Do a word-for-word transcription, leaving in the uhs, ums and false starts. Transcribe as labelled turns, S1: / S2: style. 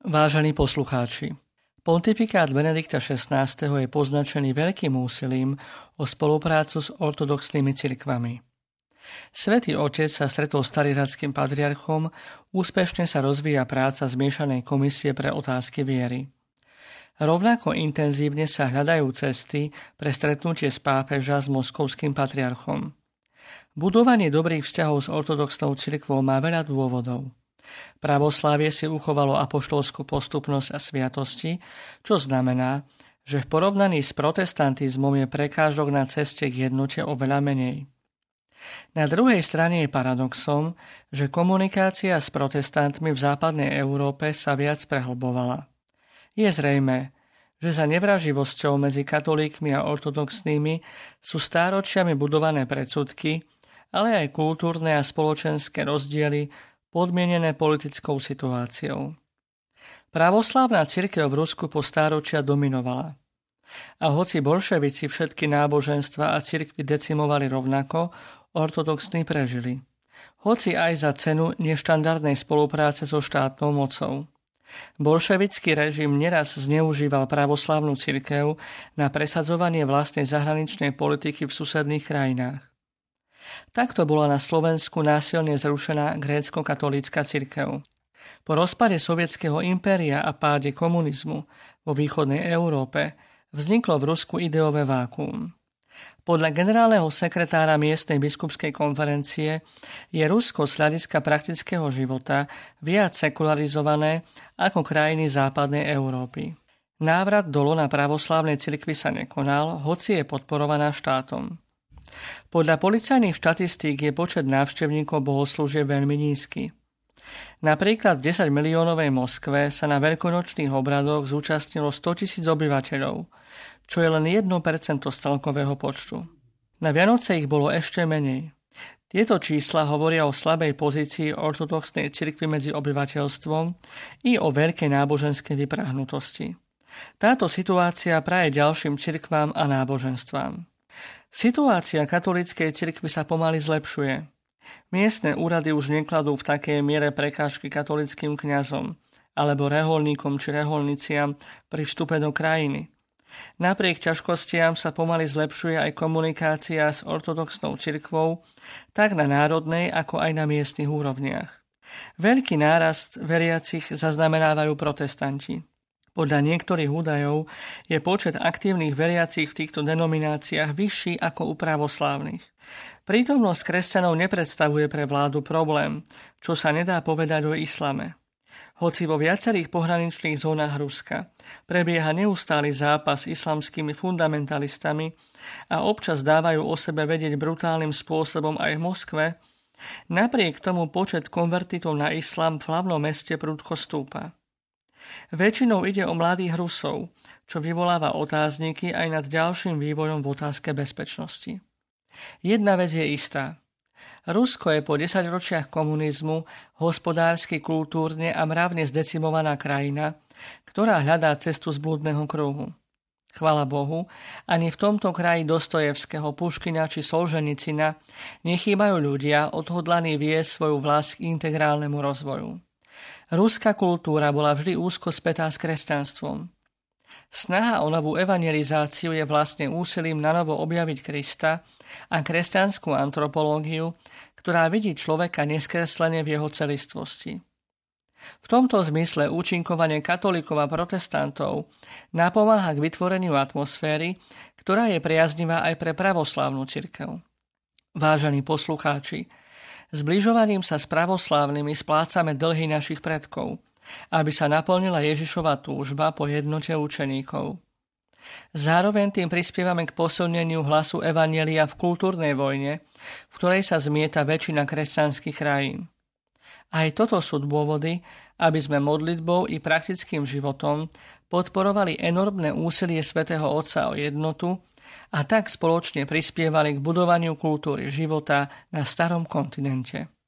S1: Vážení poslucháči, pontifikát Benedikta šestnásteho. je poznačený veľkým úsilím o spoluprácu s ortodoxnými cirkvami. Svätý Otec sa stretol s tariratským patriarchom, úspešne sa rozvíja práca zmiešanej komisie pre otázky viery. Rovnako intenzívne sa hľadajú cesty pre stretnutie z pápeža s moskovským patriarchom. Budovanie dobrých vzťahov s ortodoxnou cirkvou má veľa dôvodov. Pravoslávie si uchovalo apoštolskú postupnosť a sviatosti, čo znamená, že v porovnaní s protestantizmom je prekážok na ceste k jednote oveľa menej. Na druhej strane je paradoxom, že komunikácia s protestantmi v západnej Európe sa viac prehlbovala. Je zrejmé, že za nevraživosťou medzi katolíkmi a ortodoxnými sú stáročiami budované predsudky, ale aj kultúrne a spoločenské rozdiely podmienené politickou situáciou. Pravoslávna cirkev v Rusku po stáročia dominovala. A hoci bolševici všetky náboženstva a cirkvi decimovali rovnako, ortodoxní prežili. Hoci aj za cenu neštandardnej spolupráce so štátnou mocou. Bolševický režim neraz zneužíval pravoslávnu cirkev na presadzovanie vlastnej zahraničnej politiky v susedných krajinách. Takto bola na Slovensku násilne zrušená grécko-katolícka cirkev. Po rozpade sovietskeho impéria a páde komunizmu vo východnej Európe vzniklo v Rusku ideové vákuum. Podľa generálneho sekretára miestnej biskupskej konferencie je Rusko z hľadiska praktického života viac sekularizované ako krajiny západnej Európy. Návrat do lona pravoslávnej cirkvi sa nekonal, hoci je podporovaná štátom. Podľa policajných štatistík je počet návštevníkov bohoslúžieb veľmi nízky. Napríklad v desať miliónovej Moskve sa na veľkonočných obradoch zúčastnilo stotisíc obyvateľov, čo je len jedno percento z celkového počtu. Na Vianoce ich bolo ešte menej. Tieto čísla hovoria o slabej pozícii ortodoxnej cirkvi medzi obyvateľstvom i o veľkej náboženskej vyprahnutosti. Táto situácia praje ďalším cirkvám a náboženstvám. Situácia katolíckej cirkvi sa pomaly zlepšuje. Miestne úrady už nekladú v takej miere prekážky katolíckym kňazom alebo reholníkom či reholniciam pri vstupe do krajiny. Napriek ťažkostiam sa pomaly zlepšuje aj komunikácia s ortodoxnou cirkvou, tak na národnej, ako aj na miestnych úrovniach. Veľký nárast veriacich zaznamenávajú protestanti. Podľa niektorých údajov je počet aktívnych veriacich v týchto denomináciách vyšší ako u pravoslávnych. Prítomnosť kresťanov nepredstavuje pre vládu problém, čo sa nedá povedať o islame. Hoci vo viacerých pohraničných zónach Ruska prebieha neustály zápas s islamskými fundamentalistami a občas dávajú o sebe vedieť brutálnym spôsobom aj v Moskve, napriek tomu počet konvertitov na islam v hlavnom meste prudko stúpa. Väčšinou ide o mladých Rusov, čo vyvoláva otázniky aj nad ďalším vývojom v otázke bezpečnosti. Jedna vec je istá. Rusko je po desaťročiach komunizmu hospodársky, kultúrne a mravne zdecimovaná krajina, ktorá hľadá cestu z blúdneho kruhu. Chvala Bohu, ani v tomto kraji Dostojevského, Puškina či Solženicina nechýbajú ľudia odhodlaní viesť svoju vlast k integrálnemu rozvoju. Ruská kultúra bola vždy úzko spätá s kresťanstvom. Snaha o novú evangelizáciu je vlastne úsilím nanovo objaviť Krista a kresťanskú antropológiu, ktorá vidí človeka neskreslene v jeho celistvosti. V tomto zmysle účinkovanie katolíkov a protestantov napomáha k vytvoreniu atmosféry, ktorá je priaznivá aj pre pravoslávnu cirkev. Vážení poslucháči, zbližovaním sa s pravoslávnymi splácame dlhy našich predkov, aby sa naplnila Ježišova túžba po jednote učeníkov. Zároveň tým prispievame k posilneniu hlasu evanjelia v kultúrnej vojne, v ktorej sa zmieta väčšina kresťanských krajín. Aj toto sú dôvody, aby sme modlitbou i praktickým životom podporovali enormné úsilie svätého Otca o jednotu a tak spoločne prispievali k budovaniu kultúry života na starom kontinente.